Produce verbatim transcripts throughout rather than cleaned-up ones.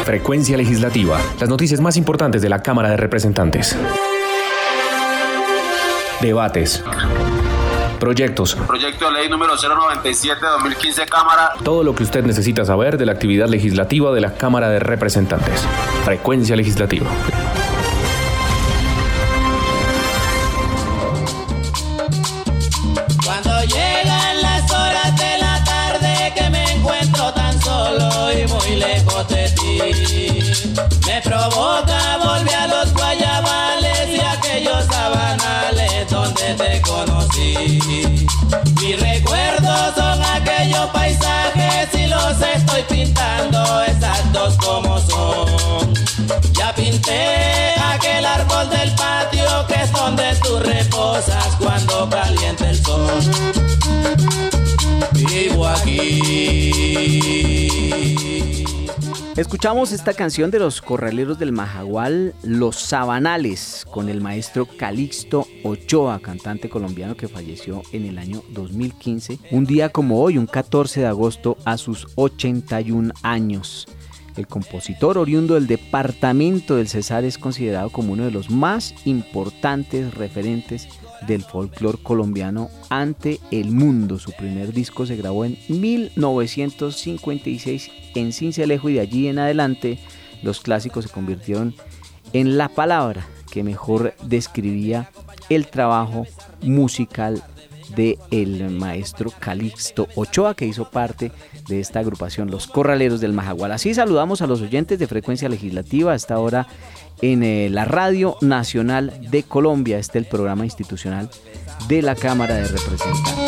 Frecuencia Legislativa. Las noticias más importantes de la Cámara de Representantes. Debates. Proyectos. Proyecto de ley número cero noventa y siete de dos mil quince, Cámara. Todo lo que usted necesita saber de la actividad legislativa de la Cámara de Representantes. Frecuencia Legislativa. Cuando llegan las horas de la tarde que me encuentro tan solo y muy lejos de ti, me provoca volver a los guayabales y aquellos sabanales donde te conocí. Mis recuerdos son aquellos paisajes y los estoy pintando exactos como son. Ya pinté aquel árbol del patio que es donde tú reposas cuando calienta el sol. Vivo aquí. Escuchamos esta canción de los Corraleros del Majagual, Los Sabanales, con el maestro Calixto Ochoa, cantante colombiano que falleció en el año dos mil quince, un día como hoy, un catorce de agosto, a sus ochenta y un años. El compositor oriundo del departamento del Cesar es considerado como uno de los más importantes referentes del folclore colombiano ante el mundo. Su primer disco se grabó en mil novecientos cincuenta y seis en Sincelejo y de allí en adelante los clásicos se convirtieron en la palabra que mejor describía el trabajo musical del maestro Calixto Ochoa, que hizo parte de esta agrupación Los Corraleros del Majagual. Así saludamos a los oyentes de Frecuencia Legislativa a esta hora en eh, la Radio Nacional de Colombia. Este es el programa institucional de la Cámara de Representantes.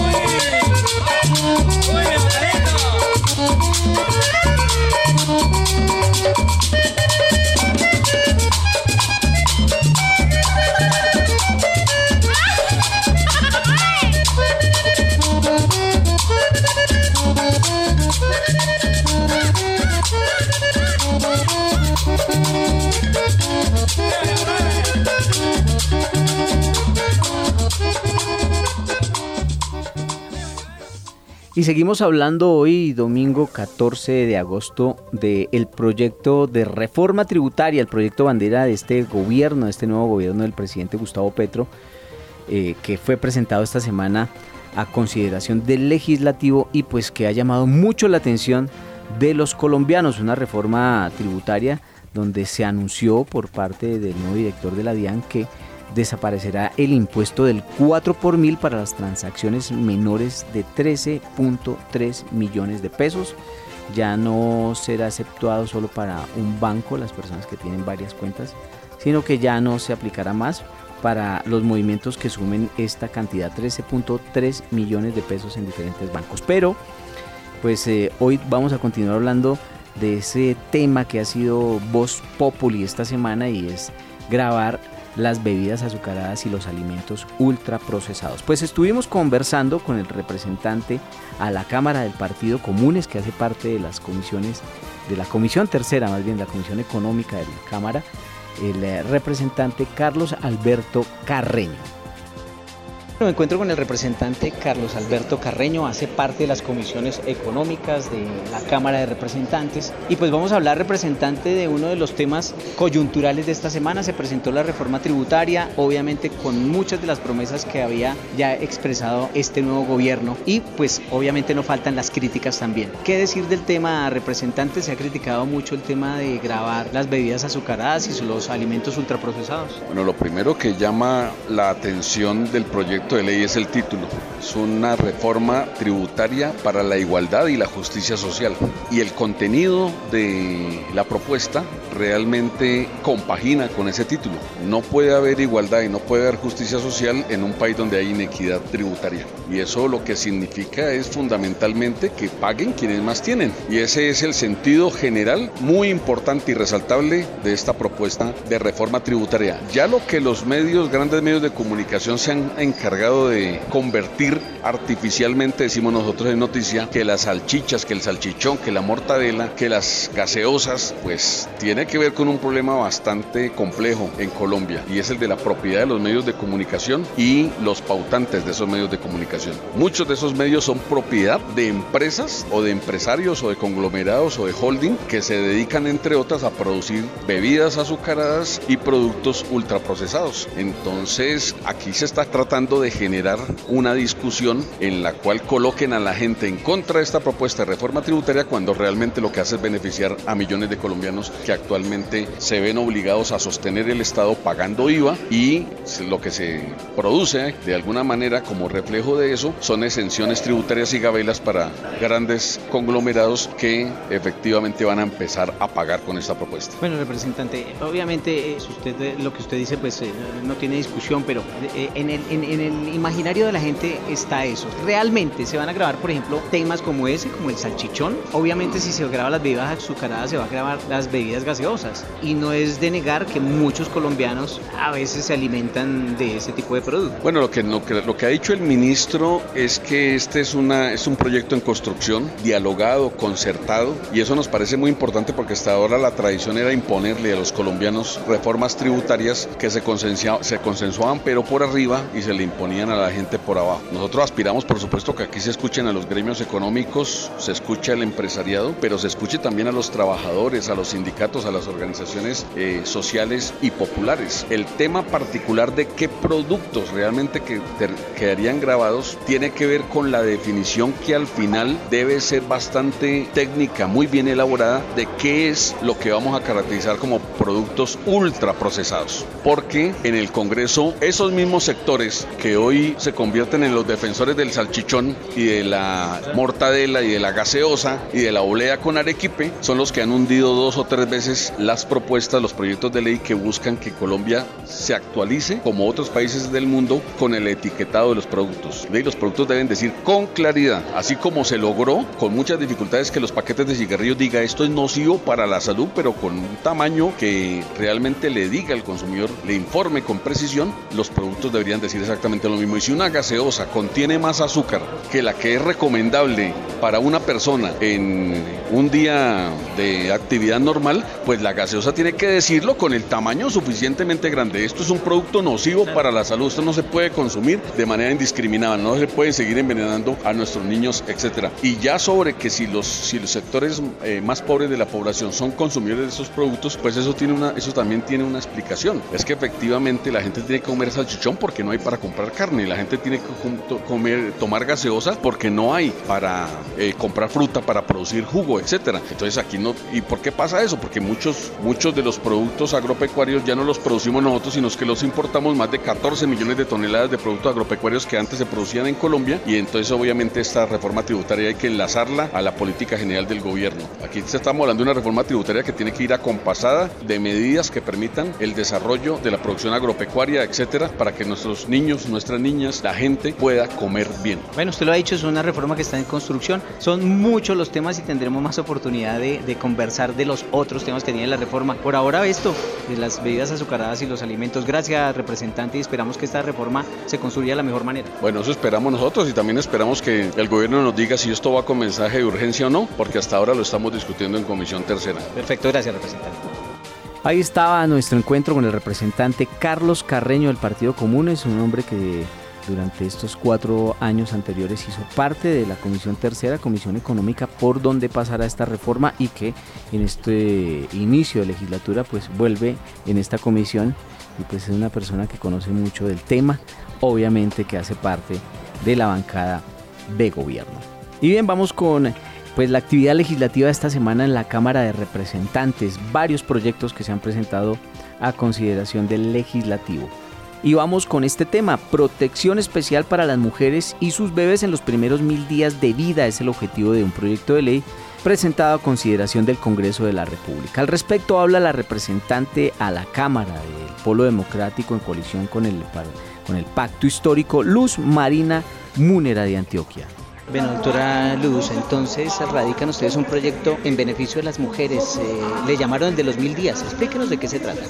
Y seguimos hablando hoy, domingo catorce de agosto, del proyecto de reforma tributaria, el proyecto bandera de este gobierno, de este nuevo gobierno del presidente Gustavo Petro, eh, que fue presentado esta semana a consideración del legislativo y pues que ha llamado mucho la atención de los colombianos. Una reforma tributaria donde se anunció por parte del nuevo director de la DIAN que desaparecerá el impuesto del cuatro por mil para las transacciones menores de trece punto tres millones de pesos. Ya no será exceptuado solo para un banco, las personas que tienen varias cuentas, sino que ya no se aplicará más para los movimientos que sumen esta cantidad, trece punto tres millones de pesos en diferentes bancos. Pero pues eh, hoy vamos a continuar hablando de ese tema que ha sido voz populi esta semana y es grabar las bebidas azucaradas y los alimentos ultraprocesados. Pues estuvimos conversando con el representante a la Cámara del Partido Comunes, que hace parte de las comisiones, de la comisión tercera, más bien la comisión económica de la Cámara, el representante Carlos Alberto Carreño. Me encuentro con el representante Carlos Alberto Carreño, hace parte de las comisiones económicas de la Cámara de Representantes y pues vamos a hablar, representante, de uno de los temas coyunturales de esta semana. Se presentó la reforma tributaria, obviamente con muchas de las promesas que había ya expresado este nuevo gobierno y pues obviamente no faltan las críticas también. ¿Qué decir del tema, representante? Se ha criticado mucho el tema de gravar las bebidas azucaradas y los alimentos ultraprocesados. Bueno, lo primero que llama la atención del proyecto de ley es el título. Es una reforma tributaria para la igualdad y la justicia social. Y el contenido de la propuesta realmente compagina con ese título. No puede haber igualdad y no puede haber justicia social en un país donde hay inequidad tributaria. Y eso lo que significa es fundamentalmente que paguen quienes más tienen. Y ese es el sentido general muy importante y resaltable de esta propuesta de reforma tributaria. Ya lo que los medios, grandes medios de comunicación se han encargado de convertir artificialmente, decimos nosotros en noticia, que las salchichas, que el salchichón, que la mortadela, que las gaseosas, pues tiene que ver con un problema bastante complejo en Colombia, y es el de la propiedad de los medios de comunicación y los pautantes de esos medios de comunicación. Muchos de esos medios son propiedad de empresas o de empresarios o de conglomerados o de holding que se dedican, entre otras, a producir bebidas azucaradas y productos ultraprocesados. Entonces, aquí se está tratando de generar una discusión en la cual coloquen a la gente en contra de esta propuesta de reforma tributaria, cuando realmente lo que hace es beneficiar a millones de colombianos que actualmente se ven obligados a sostener el Estado pagando I V A, y lo que se produce de alguna manera como reflejo de eso son exenciones tributarias y gabelas para grandes conglomerados que efectivamente van a empezar a pagar con esta propuesta. Bueno, representante, obviamente usted, lo que usted dice pues eh, no tiene discusión, pero eh, en, el, en, en el imaginario de la gente está eso. ¿Realmente se van a grabar, por ejemplo, temas como ese, como el salchichón? Obviamente si se graba las bebidas azucaradas, se va a grabar las bebidas gaseosas, y no es de negar que muchos colombianos a veces se alimentan de ese tipo de productos. Bueno, lo que, lo que, lo que ha dicho el ministro es que este es, una, es un proyecto en construcción, dialogado, concertado, y eso nos parece muy importante porque hasta ahora la tradición era imponerle a los colombianos reformas tributarias que se, se consensuaban pero por arriba y se le imponían a la gente por abajo. Nosotros aspiramos, por supuesto, que aquí se escuchen a los gremios económicos, se escuche al empresariado, pero se escuche también a los trabajadores, a los sindicatos, a las organizaciones eh, sociales y populares. El tema particular de qué productos realmente que ter- quedarían grabados tiene que ver con la definición que al final debe ser bastante técnica, muy bien elaborada, de qué es lo que vamos a caracterizar como productos ultraprocesados. Porque en el Congreso esos mismos sectores que hoy se convierten en los defensores del salchichón y de la mortadela y de la gaseosa y de la oblea con arequipe son los que han hundido dos o tres veces las propuestas, los proyectos de ley que buscan que Colombia se actualice como otros países del mundo con el etiquetado de los productos. Y los productos deben decir con claridad, así como se logró con muchas dificultades que los paquetes de cigarrillos diga esto es nocivo para la salud, pero con un tamaño que realmente le diga al consumidor, le informe con precisión. Los productos deberían decir exactamente lo mismo. Y si una gaseosa contiene más azúcar que la que es recomendable para una persona en un día de actividad normal, pues la gaseosa tiene que decirlo con el tamaño suficientemente grande. Esto es un producto nocivo para la salud, esto no se puede consumir de manera indiscriminada, no se puede seguir envenenando a nuestros niños, etcétera. Y ya sobre que si los, si los sectores eh, más pobres de la población son consumidores de esos productos, pues eso, tiene una, eso también tiene una explicación. Es que efectivamente la gente tiene que comer salchichón porque no hay para comprar carne, la gente tiene que comer, tomar gaseosa porque no hay para eh, comprar fruta, para producir jugo, etcétera. Entonces aquí no, ¿y por qué pasa eso? Porque muchos, muchos de los productos agropecuarios ya no los producimos nosotros, sino que los importamos, más de catorce millones de toneladas de productos agropecuarios que antes se producían en Colombia, y entonces obviamente esta reforma tributaria hay que enlazarla a la política general del gobierno. Aquí estamos hablando de una reforma tributaria que tiene que ir acompasada de medidas que permitan el desarrollo de la producción agropecuaria, etcétera, para que nuestros niños, nuestras niñas, la gente pueda comer bien. Bueno, usted lo ha dicho, es una reforma que está en construcción, son muchos los temas y tendremos más oportunidad de, de conversar de los otros temas que tiene la reforma. Por ahora esto, de las bebidas azucaradas y los alimentos. Gracias, representante, y esperamos que esta reforma se construya de la mejor manera. Bueno, eso esperamos nosotros, y también esperamos que el gobierno nos diga si esto va con mensaje de urgencia o no, porque hasta ahora lo estamos discutiendo en Comisión Tercera. Perfecto, gracias, representante. Ahí estaba nuestro encuentro con el representante Carlos Carreño del Partido Común. Es un hombre que durante estos cuatro años anteriores hizo parte de la Comisión Tercera, Comisión Económica, por donde pasará esta reforma, y que en este inicio de legislatura pues vuelve en esta comisión, y pues es una persona que conoce mucho del tema, obviamente que hace parte de la bancada de gobierno. Y bien, vamos con pues la actividad legislativa de esta semana en la Cámara de Representantes, varios proyectos que se han presentado a consideración del legislativo. Y vamos con este tema: protección especial para las mujeres y sus bebés en los primeros mil días de vida. Es el objetivo de un proyecto de ley presentado a consideración del Congreso de la República. Al respecto habla la representante a la Cámara del Polo Democrático en coalición con el, con el Pacto Histórico, Luz Marina Múnera de Antioquia. Bueno, doctora Luz, entonces radican ustedes un proyecto en beneficio de las mujeres, eh, le llamaron el de los mil días, explíquenos de qué se trata.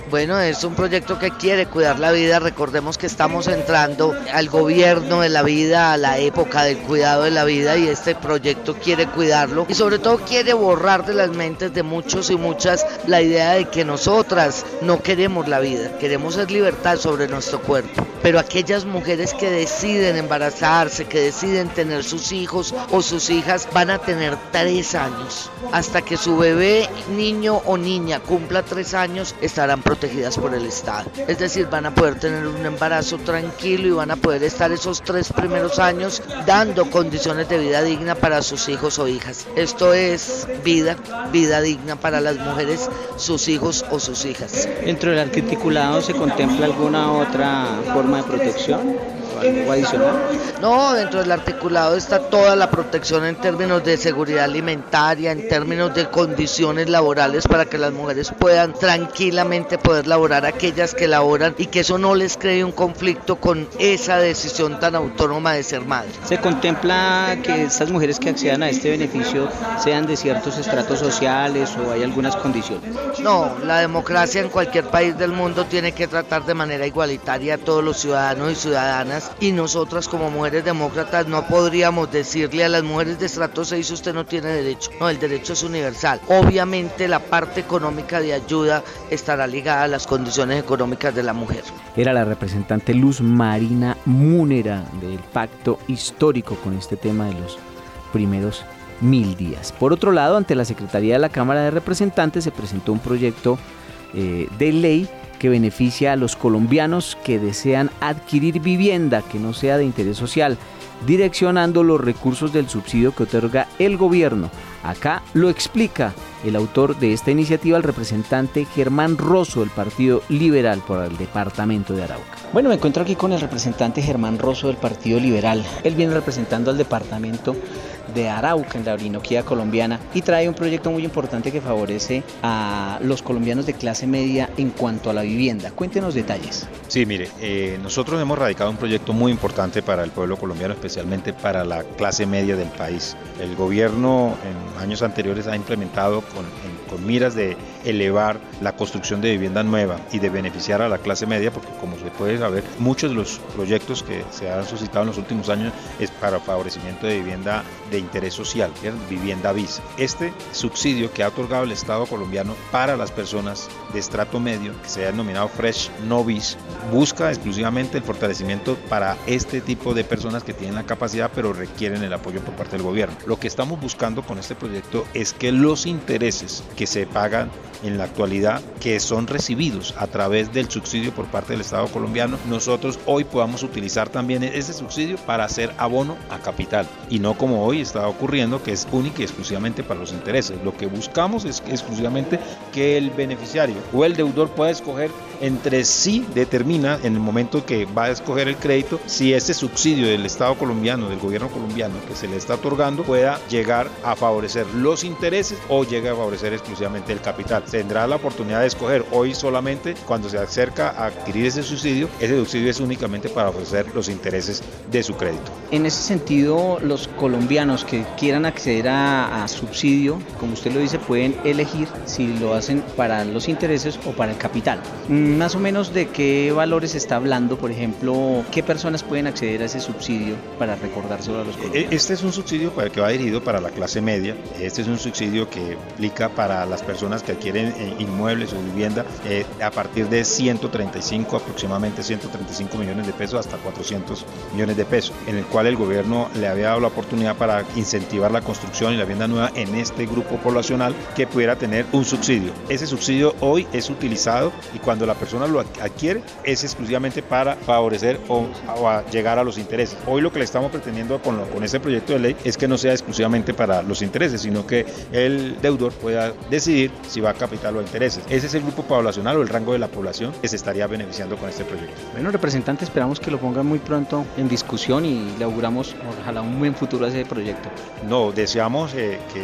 Bueno, es un proyecto que quiere cuidar la vida. Recordemos que estamos entrando al gobierno de la vida, a la época del cuidado de la vida, y este proyecto quiere cuidarlo y sobre todo quiere borrar de las mentes de muchos y muchas la idea de que nosotras no queremos la vida, queremos es libertad sobre nuestro cuerpo. Pero aquellas mujeres que deciden embarazarse, que deciden tener sus hijos o sus hijas, van a tener tres años. Hasta que su bebé, niño o niña, cumpla tres años, estarán protegidas por el Estado. Es decir, van a poder tener un embarazo tranquilo y van a poder estar esos tres primeros años dando condiciones de vida digna para sus hijos o hijas. Esto es vida, vida digna para las mujeres, sus hijos o sus hijas. ¿Dentro del articulado se contempla alguna otra forma de protección o algo adicional? No, dentro del articulado está toda la protección en términos de seguridad alimentaria, en términos de condiciones laborales para que las mujeres puedan tranquilamente poder laborar, aquellas que laboran, y que eso no les cree un conflicto con esa decisión tan autónoma de ser madre. ¿Se contempla que estas mujeres que accedan a este beneficio sean de ciertos estratos sociales o hay algunas condiciones? No, la democracia en cualquier país del mundo tiene que tratar de manera igualitaria a todos los ciudadanos y ciudadanas, y nosotras como mujeres demócratas no podríamos decirle a las mujeres de estrato seis usted no tiene derecho. No, el derecho es universal. Obviamente la parte económica de ayuda estará ligada a las condiciones económicas de la mujer. Era la representante Luz Marina Múnera del pacto histórico con este tema de los primeros mil días. Por otro lado, ante la Secretaría de la Cámara de Representantes se presentó un proyecto eh, de ley que beneficia a los colombianos que desean adquirir vivienda que no sea de interés social, direccionando los recursos del subsidio que otorga el gobierno. Acá lo explica el autor de esta iniciativa, el representante Germán Rosso del Partido Liberal por el departamento de Arauca. Bueno, me encuentro aquí con el representante Germán Rosso del Partido Liberal. Él viene representando al departamento de Arauca en la Orinoquía colombiana y trae un proyecto muy importante que favorece a los colombianos de clase media en cuanto a la vivienda. Cuéntenos detalles. Sí, mire, eh, nosotros hemos radicado un proyecto muy importante para el pueblo colombiano, especialmente para la clase media del país. El gobierno en años anteriores ha implementado con, en, con miras de elevar la construcción de vivienda nueva y de beneficiar a la clase media, porque como se puede saber, muchos de los proyectos que se han suscitado en los últimos años es para favorecimiento de vivienda de interés social, vivienda bis. Este subsidio que ha otorgado el Estado colombiano para las personas de estrato medio, que se ha denominado Fresh No Bis, busca exclusivamente el fortalecimiento para este tipo de personas que tienen la capacidad pero requieren el apoyo por parte del gobierno. Lo que estamos buscando con este proyecto es que los intereses que se pagan en la actualidad, que son recibidos a través del subsidio por parte del Estado colombiano, nosotros hoy podamos utilizar también ese subsidio para hacer abono a capital y no como hoy está ocurriendo, que es única y exclusivamente para los intereses. Lo que buscamos es exclusivamente que el beneficiario o el deudor pueda escoger entre sí, determina en el momento que va a escoger el crédito si ese subsidio del Estado colombiano, del gobierno colombiano que se le está otorgando, pueda llegar a favorecer los intereses o llegue a favorecer exclusivamente el capital. Tendrá la oportunidad de escoger. Hoy solamente cuando se acerca a adquirir ese subsidio, ese subsidio es únicamente para ofrecer los intereses de su crédito. En ese sentido, los colombianos que quieran acceder a, a subsidio, como usted lo dice, pueden elegir si lo hacen para los intereses o para el capital. Más o menos de qué valores se está hablando, por ejemplo, qué personas pueden acceder a ese subsidio para recordárselo a los colombianos. Este es un subsidio que va dirigido para la clase media. Este es un subsidio que aplica para las personas que adquieren inmuebles o vivienda eh, a partir de ciento treinta y cinco, aproximadamente ciento treinta y cinco millones de pesos hasta cuatrocientos millones de pesos, en el cual el gobierno le había dado la oportunidad para incentivar la construcción y la vivienda nueva en este grupo poblacional que pudiera tener un subsidio. Ese subsidio hoy es utilizado y cuando la persona lo adquiere es exclusivamente para favorecer o, o a llegar a los intereses. Hoy lo que le estamos pretendiendo con, lo, con este proyecto de ley es que no sea exclusivamente para los intereses, sino que el deudor pueda decidir si va a capital o a intereses. Ese es el grupo poblacional o el rango de la población que se estaría beneficiando con este proyecto. Bueno, representante, esperamos que lo pongan muy pronto en discusión y le auguramos ojalá un buen futuro a ese proyecto. No, deseamos eh, que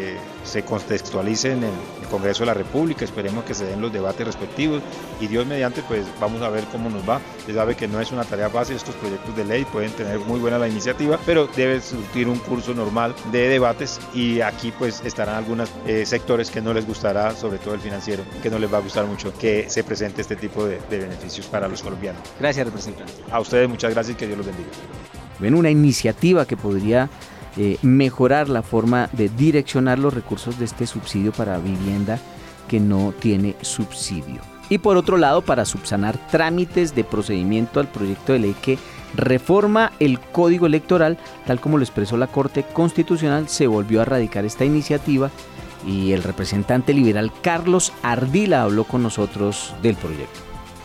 se contextualice en el, el Congreso de la República, esperemos que se den los debates respectivos y Dios mediante pues vamos a ver cómo nos va. Se sabe que no es una tarea fácil, estos proyectos de ley pueden tener muy buena la iniciativa, pero debe surtir un curso normal de debates y aquí pues estarán algunos eh, sectores que no les gustará, sobre todo el financiero, que no les va a gustar mucho que se presente este tipo de, de beneficios para los colombianos. Gracias, representante. A ustedes muchas gracias y que Dios los bendiga. Ven, una iniciativa que podría eh, mejorar la forma de direccionar los recursos de este subsidio para vivienda que no tiene subsidio. Y por otro lado, para subsanar trámites de procedimiento al proyecto de ley que reforma el Código Electoral, tal como lo expresó la Corte Constitucional, se volvió a radicar esta iniciativa y el representante liberal Carlos Ardila habló con nosotros del proyecto.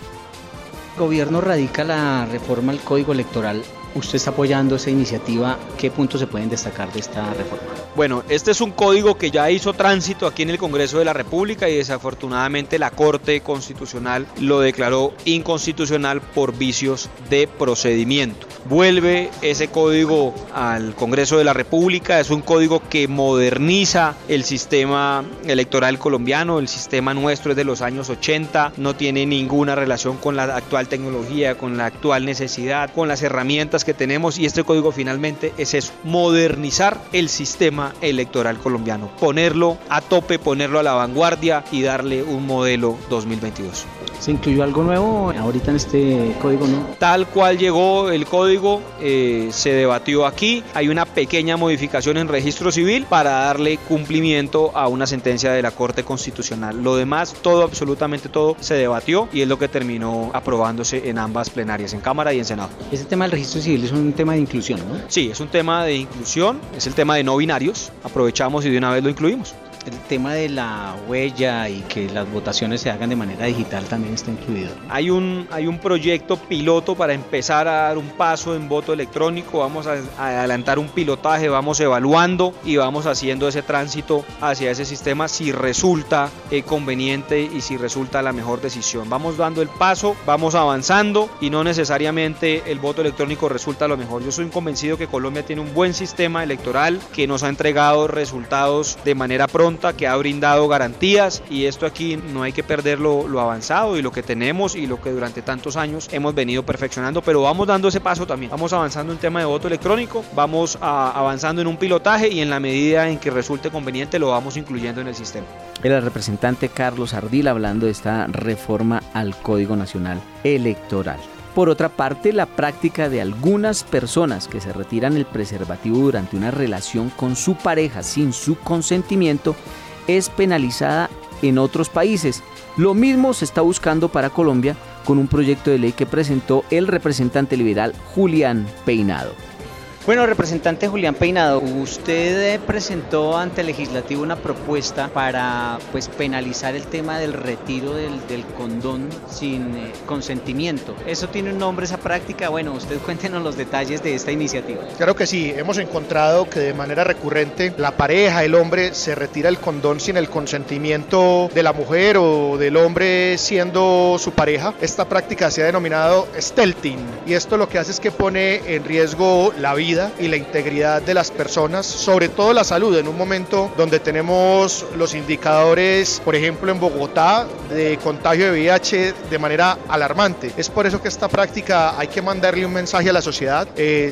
El gobierno radica la reforma al Código Electoral. Usted está apoyando esa iniciativa. ¿Qué puntos se pueden destacar de esta reforma? Bueno, este es un código que ya hizo tránsito aquí en el Congreso de la República y desafortunadamente la Corte Constitucional lo declaró inconstitucional por vicios de procedimiento. Vuelve ese código al Congreso de la República, es un código que moderniza el sistema electoral colombiano, el sistema nuestro es de los años ochenta, no tiene ninguna relación con la actual tecnología, con la actual necesidad, con las herramientas que tenemos y este código finalmente es eso, modernizar el sistema electoral colombiano, ponerlo a tope, ponerlo a la vanguardia y darle un modelo dos mil veintidós. ¿Se incluyó algo nuevo ahorita en este código, no? Tal cual llegó el código, eh, se debatió aquí, hay una pequeña modificación en registro civil para darle cumplimiento a una sentencia de la Corte Constitucional. Lo demás, todo, absolutamente todo, se debatió y es lo que terminó aprobándose en ambas plenarias, en Cámara y en Senado. Ese tema del registro civil es un tema de inclusión, ¿no? Sí, es un tema de inclusión, es el tema de no binarios, aprovechamos y de una vez lo incluimos. El tema de la huella y que las votaciones se hagan de manera digital también está incluido. Hay un, hay un proyecto piloto para empezar a dar un paso en voto electrónico, vamos a, a adelantar un pilotaje, vamos evaluando y vamos haciendo ese tránsito hacia ese sistema si resulta eh, conveniente y si resulta la mejor decisión. Vamos dando el paso, vamos avanzando y no necesariamente el voto electrónico resulta lo mejor. Yo soy convencido que Colombia tiene un buen sistema electoral que nos ha entregado resultados de manera pronta, que ha brindado garantías y esto aquí no hay que perder lo, lo avanzado y lo que tenemos y lo que durante tantos años hemos venido perfeccionando, pero vamos dando ese paso también, vamos avanzando en tema de voto electrónico, vamos a, avanzando en un pilotaje y en la medida en que resulte conveniente lo vamos incluyendo en el sistema. Era el representante Carlos Ardila hablando de esta reforma al Código Nacional Electoral. Por otra parte, la práctica de algunas personas que se retiran el preservativo durante una relación con su pareja sin su consentimiento es penalizada en otros países. Lo mismo se está buscando para Colombia con un proyecto de ley que presentó el representante liberal Julián Peinado. Bueno, representante Julián Peinado, usted presentó ante el legislativo una propuesta para pues penalizar el tema del retiro del, del condón sin eh, consentimiento. ¿Eso tiene un nombre, esa práctica? Bueno, usted cuéntenos los detalles de esta iniciativa. Claro que sí, hemos encontrado que de manera recurrente la pareja, el hombre, se retira el condón sin el consentimiento de la mujer o del hombre siendo su pareja. Esta práctica se ha denominado stealthing y esto lo que hace es que pone en riesgo la vida y la integridad de las personas, sobre todo la salud, en un momento donde tenemos los indicadores, por ejemplo en Bogotá, de contagio de V I H de manera alarmante. Es por eso que esta práctica hay que mandarle un mensaje a la sociedad. Eh,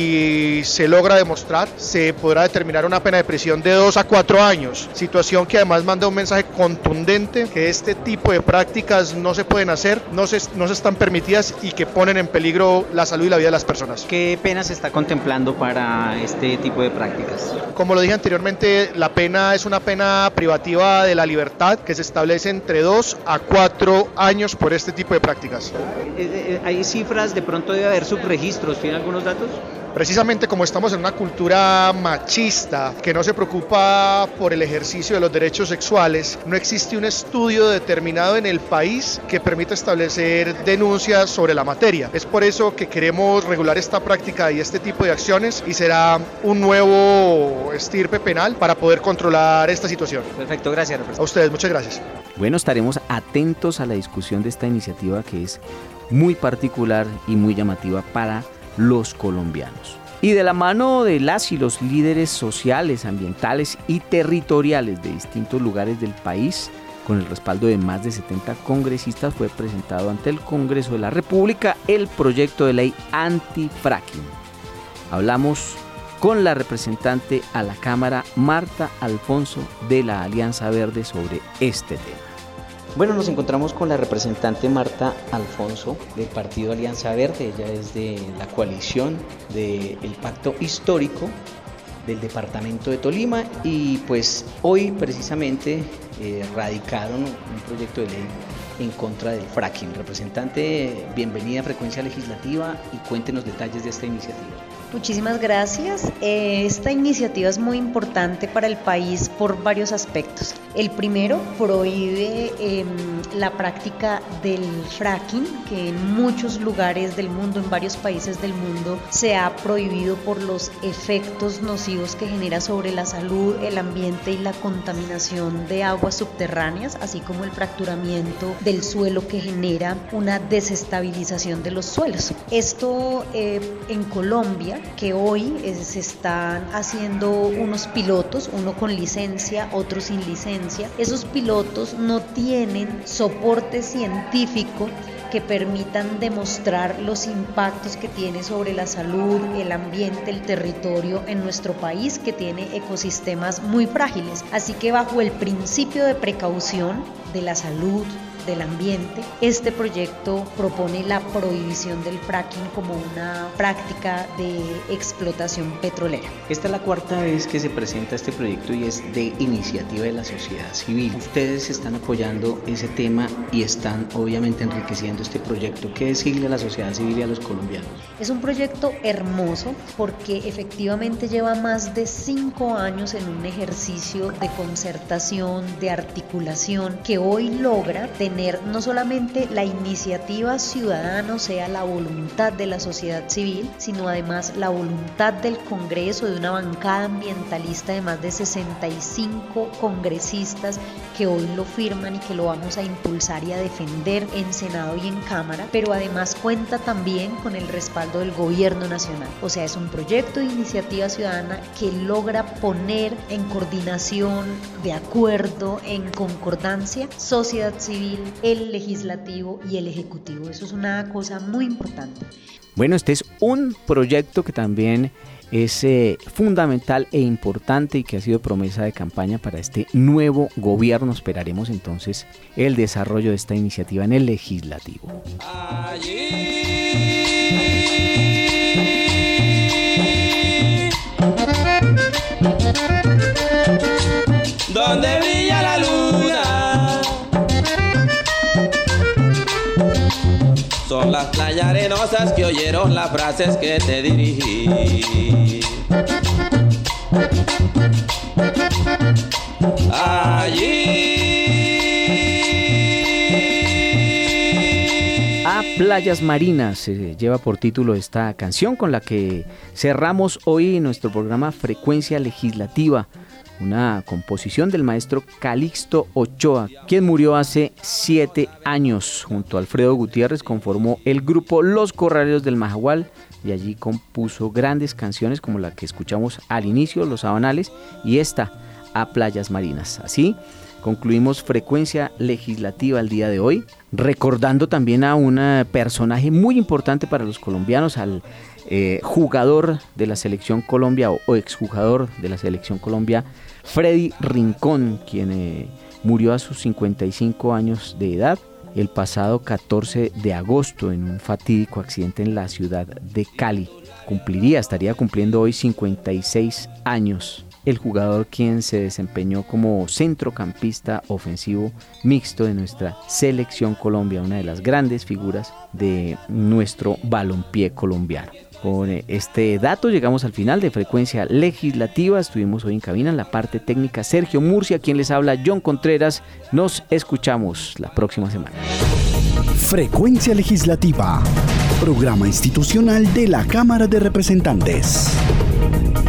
si se logra demostrar, se podrá determinar una pena de prisión de dos a cuatro años, situación que además manda un mensaje contundente que este tipo de prácticas no se pueden hacer, no se, no se están permitidas y que ponen en peligro la salud y la vida de las personas. ¿Qué pena se está contemplando para este tipo de prácticas? Como lo dije anteriormente, la pena es una pena privativa de la libertad que se establece entre dos a cuatro años por este tipo de prácticas. ¿Hay cifras? De pronto debe haber subregistros. ¿Tiene algunos datos? Precisamente como estamos en una cultura machista que no se preocupa por el ejercicio de los derechos sexuales, no existe un estudio determinado en el país que permita establecer denuncias sobre la materia. Es por eso que queremos regular esta práctica y este tipo de acciones y será un nuevo estirpe penal para poder controlar esta situación. Perfecto, gracias. A ustedes, muchas gracias. Bueno, estaremos atentos a la discusión de esta iniciativa que es muy particular y muy llamativa para los colombianos. Y de la mano de las y los líderes sociales, ambientales y territoriales de distintos lugares del país, con el respaldo de más de setenta congresistas, fue presentado ante el Congreso de la República el proyecto de ley anti-fracking. Hablamos con la representante a la Cámara, Marta Alfonso, de la Alianza Verde, sobre este tema. Bueno, nos encontramos con la representante Marta Alfonso del Partido Alianza Verde. Ella es de la coalición del Pacto Histórico del Departamento de Tolima y pues hoy precisamente eh, radicaron un proyecto de ley en contra del fracking. Representante, bienvenida a Frecuencia Legislativa y cuéntenos detalles de esta iniciativa. Muchísimas gracias. Esta iniciativa es muy importante para el país por varios aspectos. El primero, prohíbe eh, la práctica del fracking, que en muchos lugares del mundo, en varios países del mundo, se ha prohibido por los efectos nocivos que genera sobre la salud, el ambiente y la contaminación de aguas subterráneas, así como el fracturamiento del suelo que genera una desestabilización de los suelos. Esto eh, en Colombia, que hoy eh, se están haciendo unos pilotos, uno con licencia, otro sin licencia. Esos pilotos no tienen soporte científico que permitan demostrar los impactos que tiene sobre la salud, el ambiente, el territorio en nuestro país, que tiene ecosistemas muy frágiles. Así que bajo el principio de precaución de la salud, del ambiente, este proyecto propone la prohibición del fracking como una práctica de explotación petrolera. Esta es la cuarta vez que se presenta este proyecto y es de iniciativa de la sociedad civil. Ustedes están apoyando ese tema y están obviamente enriqueciendo este proyecto. ¿Qué decirle a la sociedad civil y a los colombianos? Es un proyecto hermoso porque efectivamente lleva más de cinco años en un ejercicio de concertación, de articulación, que hoy logra tener no solamente la iniciativa ciudadana, o sea, la voluntad de la sociedad civil, sino además la voluntad del Congreso, de una bancada ambientalista de más de sesenta y cinco congresistas que hoy lo firman y que lo vamos a impulsar y a defender en Senado y en Cámara, pero además cuenta también con el respaldo del Gobierno Nacional. O sea, es un proyecto de iniciativa ciudadana que logra poner en coordinación, de acuerdo, en concordancia, sociedad civil, el legislativo y el ejecutivo. Eso es una cosa muy importante. Bueno, este es un proyecto que también es eh, fundamental e importante y que ha sido promesa de campaña para este nuevo gobierno. Esperaremos entonces el desarrollo de esta iniciativa en el legislativo. Allí, donde brilla la luna, son las playas arenosas que oyeron las frases que te dirigí. Allí. A Playas Marinas se lleva por título esta canción con la que cerramos hoy nuestro programa Frecuencia Legislativa. Una composición del maestro Calixto Ochoa, quien murió hace siete años. Junto a Alfredo Gutiérrez conformó el grupo Los Corraleros del Majagual y allí compuso grandes canciones como la que escuchamos al inicio, Los Sabanales, y esta, A Playas Marinas. Así concluimos Frecuencia Legislativa el día de hoy, recordando también a un personaje muy importante para los colombianos, al eh, jugador de la Selección Colombia o, o exjugador de la Selección Colombia, Freddy Rincón, quien eh, murió a sus cincuenta y cinco años de edad el pasado catorce de agosto en un fatídico accidente en la ciudad de Cali. Cumpliría, estaría cumpliendo hoy cincuenta y seis años. El jugador quien se desempeñó como centrocampista ofensivo mixto de nuestra Selección Colombia, una de las grandes figuras de nuestro balompié colombiano. Con este dato llegamos al final de Frecuencia Legislativa. Estuvimos hoy en cabina en la parte técnica Sergio Murcia, quien les habla John Contreras. Nos escuchamos la próxima semana. Frecuencia Legislativa, programa institucional de la Cámara de Representantes.